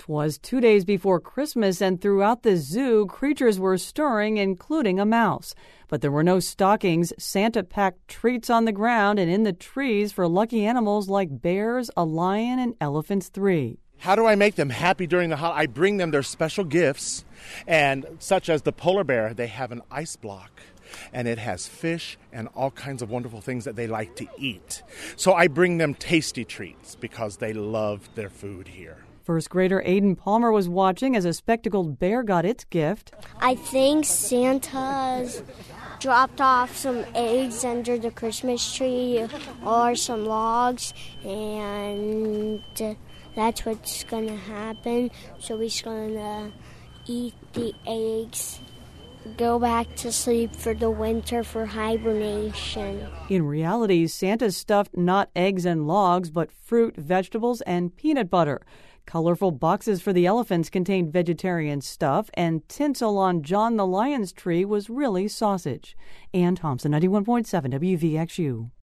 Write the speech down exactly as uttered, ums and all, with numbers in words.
'Twas two days before Christmas, and throughout the zoo, creatures were stirring, including a mouse. But there were no stockings. Santa packed treats on the ground and in the trees for lucky animals like bears, a lion, and elephants three. How do I make them happy during the holiday? I bring them their special gifts, and such as the polar bear, they have an ice block, and it has fish and all kinds of wonderful things that they like to eat. So I bring them tasty treats because they love their food here. First grader Aiden Palmer was watching as a spectacled bear got its gift. I think Santa's dropped off some eggs under the Christmas tree or some logs, and that's what's going to happen. So he's going to eat the eggs, go back to sleep for the winter for hibernation. In reality, Santa stuffed not eggs and logs, but fruit, vegetables, and peanut butter. Colorful boxes for the elephants contained vegetarian stuff, and tinsel on John the Lion's tree was really sausage. Ann Thompson, ninety-one point seven W V X U.